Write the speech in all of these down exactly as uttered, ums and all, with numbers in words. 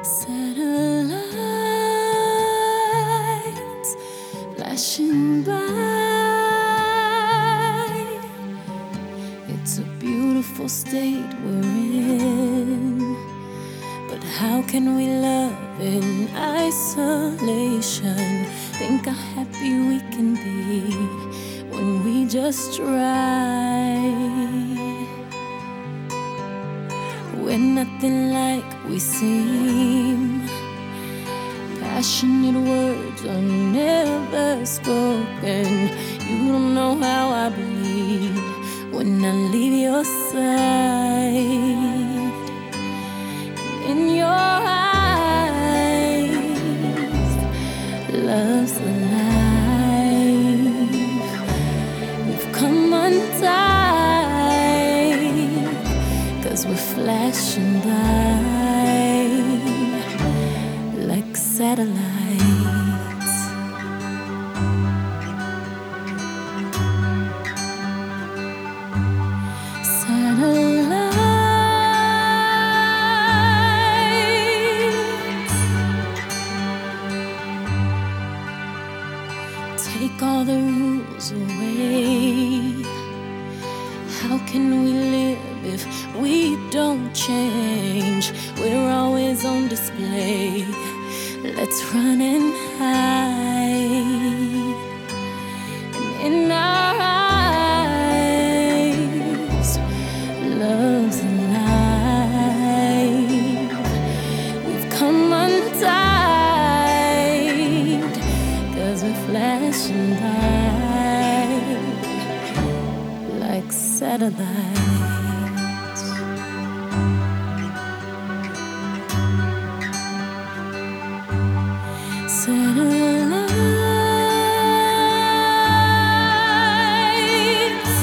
Satellites flashing by. It's a beautiful state we're in, but how can we love in isolation? Think how happy we can be when we just try. We're nothing like we seem. Passionate words are never spoken. You don't know how I bleed when I leave your side. In your eyes, love's alive. We've come untied, 'cause we're flashing by like satellites. Satellites, take all the rules away. How can we live if we don't change? We're always on display. Let's run and hide. And in our eyes, love's alive. We've come untied, 'cause we're flashing by like satellites. Satellites,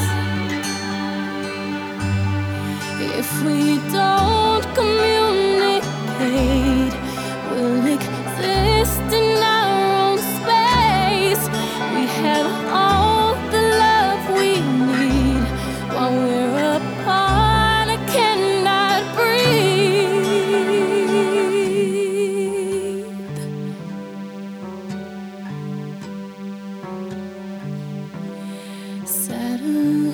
if we don't communicate, we'll exist in our own space. We have all the love we need. While we're apart, I cannot breathe. Satellite.